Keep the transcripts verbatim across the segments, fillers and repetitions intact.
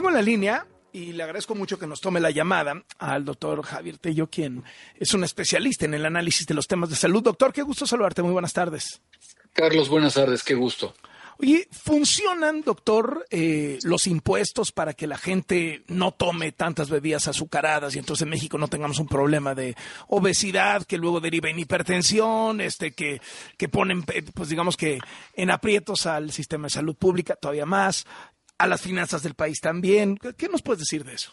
Tengo en la línea, y le agradezco mucho que nos tome la llamada, al doctor Javier Tello, quien es un especialista en el análisis de los temas de salud. Doctor, qué gusto saludarte. Muy buenas tardes. Carlos, buenas tardes. Qué gusto. Oye, ¿funcionan, doctor, eh, los impuestos para que la gente no tome tantas bebidas azucaradas y entonces en México no tengamos un problema de obesidad que luego deriva en hipertensión, este, que, que ponen, pues digamos que en aprietos al sistema de salud pública todavía más, a las finanzas del país también? ¿Qué nos puedes decir de eso?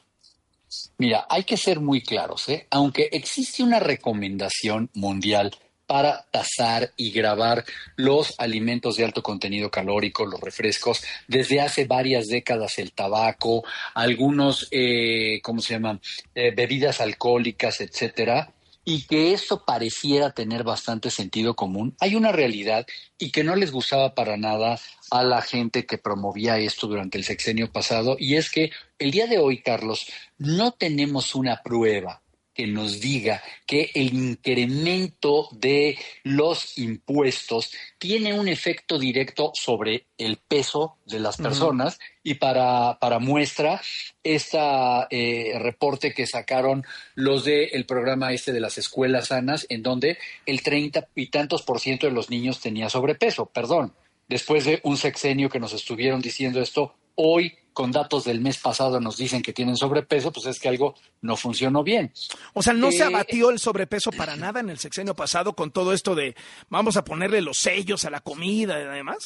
Mira, hay que ser muy claros, ¿eh? Aunque existe una recomendación mundial para tasar y gravar los alimentos de alto contenido calórico, los refrescos, desde hace varias décadas el tabaco, algunos, eh, ¿cómo se llaman?, eh, bebidas alcohólicas, etcétera, y que esto pareciera tener bastante sentido común. Hay una realidad y que no les gustaba para nada a la gente que promovía esto durante el sexenio pasado, y es que el día de hoy, Carlos, no tenemos una prueba que nos diga que el incremento de los impuestos tiene un efecto directo sobre el peso de las personas. Uh-huh. Y para, para muestra, este eh, reporte que sacaron los del programa este de las escuelas sanas, en donde el treinta y tantos por ciento de los niños tenía sobrepeso. Perdón, después de un sexenio que nos estuvieron diciendo esto, hoy con datos del mes pasado nos dicen que tienen sobrepeso, pues es que algo no funcionó bien. O sea, ¿no eh, se abatió el sobrepeso para nada en el sexenio pasado con todo esto de vamos a ponerle los sellos a la comida y además?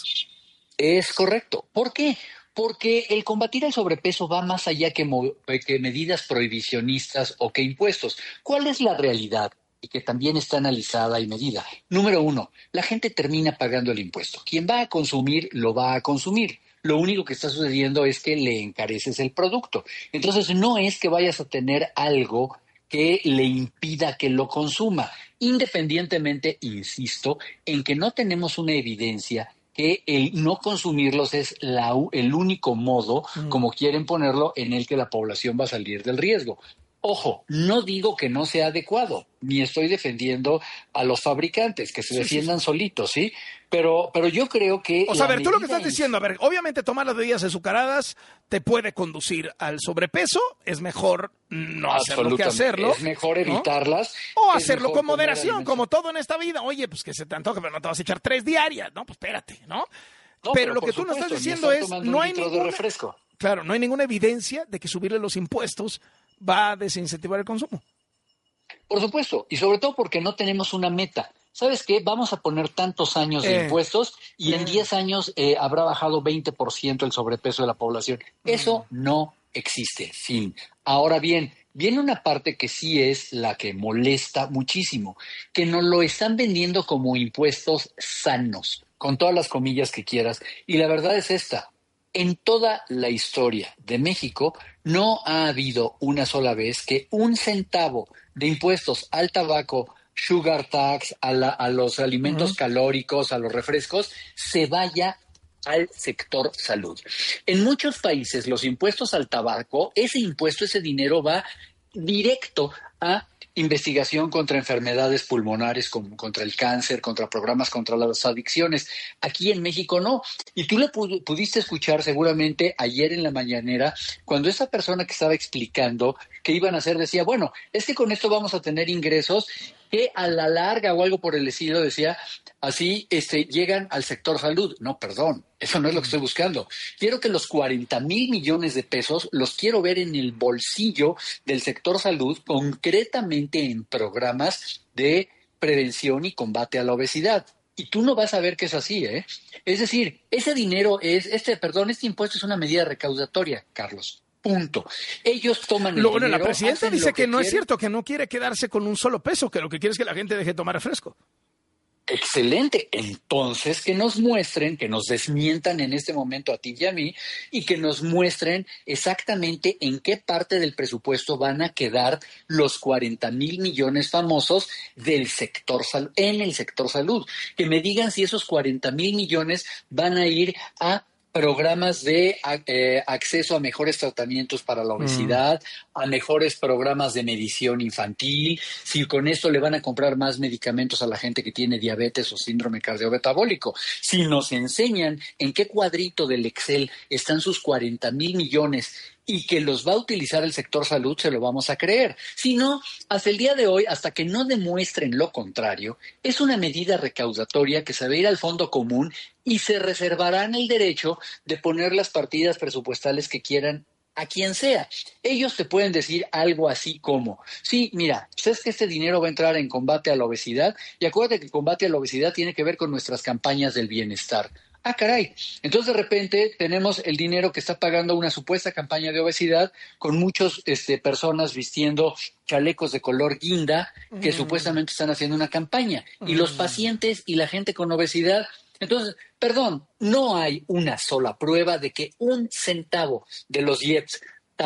Es correcto. ¿Por qué? Porque el combatir el sobrepeso va más allá que, mo- que medidas prohibicionistas o que impuestos. ¿Cuál es la realidad? Y que también está analizada y medida. Número uno, la gente termina pagando el impuesto. Quien va a consumir, lo va a consumir. Lo único que está sucediendo es que le encareces el producto. Entonces, no es que vayas a tener algo que le impida que lo consuma. Independientemente, insisto, en que no tenemos una evidencia que el no consumirlos es la, el único modo, mm. como quieren ponerlo, en el que la población va a salir del riesgo. Ojo, no digo que no sea adecuado, ni estoy defendiendo a los fabricantes, que se defiendan sí, sí. solitos, ¿sí? Pero, pero yo creo que... O sea, a ver, tú lo que estás diciendo, a ver, obviamente tomar las bebidas azucaradas te puede conducir al sobrepeso, es mejor no hacerlo que hacerlo. Es mejor evitarlas. ¿No? O hacerlo con moderación, como todo en esta vida. Oye, pues que se te antoja, pero no te vas a echar tres diarias, ¿no? Pues espérate, ¿no? No, pero, pero lo que tú supuesto, nos estás diciendo es, no hay ninguna... de refresco. Claro, no hay ninguna evidencia de que subirle los impuestos va a desincentivar el consumo. Por supuesto, y sobre todo porque no tenemos una meta. ¿Sabes qué? Vamos a poner tantos años de eh, impuestos y eh. en diez años eh, habrá bajado veinte por ciento el sobrepeso de la población. Eso mm. no existe, fin. Ahora bien, viene una parte que sí es la que molesta muchísimo, que nos lo están vendiendo como impuestos sanos, con todas las comillas que quieras, y la verdad es esta. En toda la historia de México no ha habido una sola vez que un centavo de impuestos al tabaco, sugar tax, a, la, a los alimentos uh-huh. calóricos, a los refrescos, se vaya al sector salud. En muchos países los impuestos al tabaco, ese impuesto, ese dinero va directo a investigación contra enfermedades pulmonares, como contra el cáncer, contra programas contra las adicciones. Aquí en México no. Y tú le pu- pudiste escuchar seguramente ayer en la mañanera, cuando esa persona que estaba explicando qué iban a hacer decía, bueno, es que con esto vamos a tener ingresos que a la larga o algo por el estilo decía, así este, llegan al sector salud. No, perdón, eso no es lo que estoy buscando. Quiero que los cuarenta mil millones de pesos los quiero ver en el bolsillo del sector salud, concretamente en programas de prevención y combate a la obesidad. Y tú no vas a ver que es así, ¿eh? Es decir, ese dinero es, este, perdón, este impuesto es una medida recaudatoria, Carlos. Punto. Ellos toman el Luego, dinero. La presidenta dice que, que no quieren. Es cierto, que no quiere quedarse con un solo peso, que lo que quiere es que la gente deje de tomar refresco. Excelente. Entonces, que nos muestren, que nos desmientan en este momento a ti y a mí, y que nos muestren exactamente en qué parte del presupuesto van a quedar los cuarenta mil millones famosos del sector salud, en el sector salud. Que me digan si esos cuarenta mil millones van a ir a programas de eh, acceso a mejores tratamientos para la obesidad, mm. a mejores programas de medición infantil, si con esto le van a comprar más medicamentos a la gente que tiene diabetes o síndrome cardiometabólico, si nos enseñan en qué cuadrito del Excel están sus cuarenta mil millones y que los va a utilizar el sector salud, se lo vamos a creer. Si no, hasta el día de hoy, hasta que no demuestren lo contrario, es una medida recaudatoria que se va a ir al fondo común y se reservarán el derecho de poner las partidas presupuestales que quieran a quien sea. Ellos te pueden decir algo así como, sí, mira, sabes que este dinero va a entrar en combate a la obesidad, y acuérdate que el combate a la obesidad tiene que ver con nuestras campañas del bienestar. Ah, caray. Entonces, de repente, tenemos el dinero que está pagando una supuesta campaña de obesidad con muchas este, personas vistiendo chalecos de color guinda que mm. supuestamente están haciendo una campaña. Mm. Y los pacientes y la gente con obesidad. Entonces, perdón, no hay una sola prueba de que un centavo de los I E P S,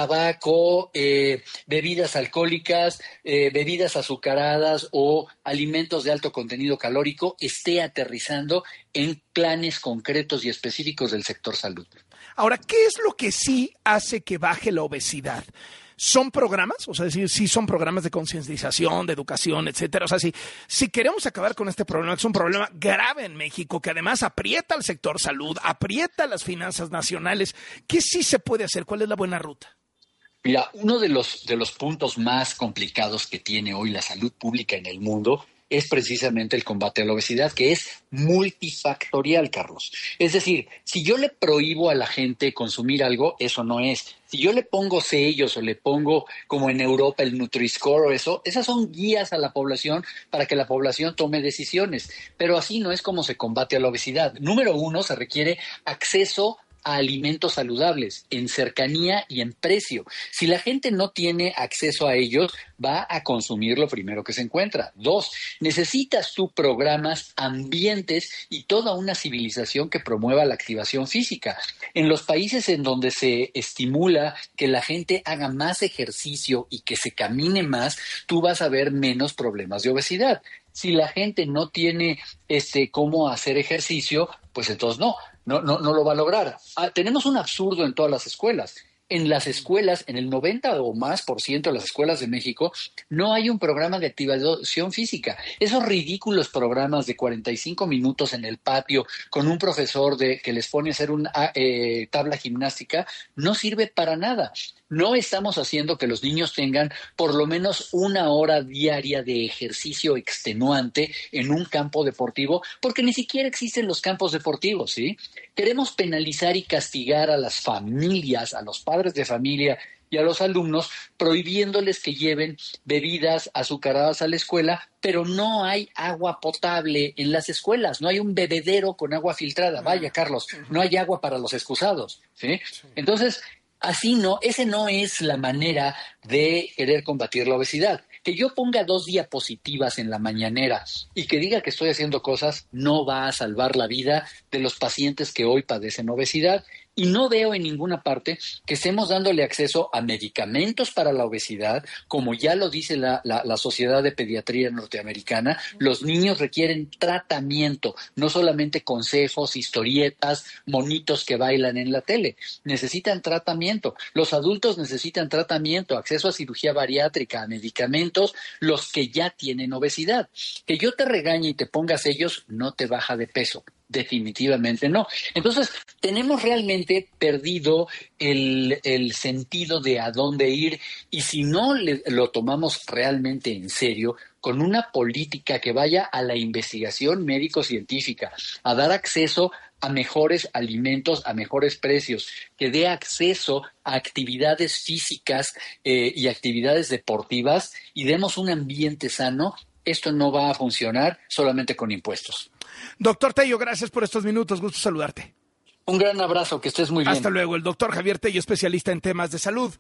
tabaco, eh, bebidas alcohólicas, eh, bebidas azucaradas o alimentos de alto contenido calórico esté aterrizando en planes concretos y específicos del sector salud. Ahora, ¿qué es lo que sí hace que baje la obesidad? ¿Son programas? O sea, es decir, sí son programas de concientización, de educación, etcétera. O sea, si, si queremos acabar con este problema, que es un problema grave en México, que además aprieta al sector salud, aprieta las finanzas nacionales, ¿qué sí se puede hacer? ¿Cuál es la buena ruta? Mira, uno de los, de los puntos más complicados que tiene hoy la salud pública en el mundo es precisamente el combate a la obesidad, que es multifactorial, Carlos. Es decir, si yo le prohíbo a la gente consumir algo, eso no es. Si yo le pongo sellos o le pongo, como en Europa, el Nutri-Score o eso, esas son guías a la población para que la población tome decisiones. Pero así no es como se combate a la obesidad. Número uno, se requiere acceso a alimentos saludables, en cercanía y en precio. Si la gente no tiene acceso a ellos, va a consumir lo primero que se encuentra. Dos, necesitas tú programas, ambientes y toda una civilización que promueva la activación física. En los países en donde se estimula que la gente haga más ejercicio y que se camine más, tú vas a ver menos problemas de obesidad. Si la gente no tiene este, cómo hacer ejercicio, pues entonces no. No, no, no lo va a lograr. Ah, tenemos un absurdo en todas las escuelas. En las escuelas, en el noventa o más por ciento de las escuelas de México, no hay un programa de activación física. Esos ridículos programas de cuarenta y cinco minutos en el patio con un profesor de, que les pone a hacer una eh, tabla gimnástica no sirve para nada. No estamos haciendo que los niños tengan por lo menos una hora diaria de ejercicio extenuante en un campo deportivo, porque ni siquiera existen los campos deportivos, ¿sí? Queremos penalizar y castigar a las familias, a los padres de familia y a los alumnos, prohibiéndoles que lleven bebidas azucaradas a la escuela, pero no hay agua potable en las escuelas, no hay un bebedero con agua filtrada. Vaya, Carlos, no hay agua para los excusados, ¿sí? Entonces, así no, esa no es la manera de querer combatir la obesidad. Que yo ponga dos diapositivas en la mañanera y que diga que estoy haciendo cosas no va a salvar la vida de los pacientes que hoy padecen obesidad. Y no veo en ninguna parte que estemos dándole acceso a medicamentos para la obesidad, como ya lo dice la, la, la Sociedad de Pediatría Norteamericana. Los niños requieren tratamiento, no solamente consejos, historietas, monitos que bailan en la tele. Necesitan tratamiento. Los adultos necesitan tratamiento, acceso a cirugía bariátrica, a medicamentos, los que ya tienen obesidad. Que yo te regañe y te pongas ellos no te baja de peso. Definitivamente no. Entonces, tenemos realmente perdido el, el sentido de a dónde ir, y si no le, lo tomamos realmente en serio, con una política que vaya a la investigación médico-científica, a dar acceso a mejores alimentos, a mejores precios, que dé acceso a actividades físicas eh, y actividades deportivas, y demos un ambiente sano, esto no va a funcionar solamente con impuestos. Doctor Tello, gracias por estos minutos. Gusto saludarte. Un gran abrazo, que estés muy bien. Hasta luego. El doctor Javier Tello, especialista en temas de salud.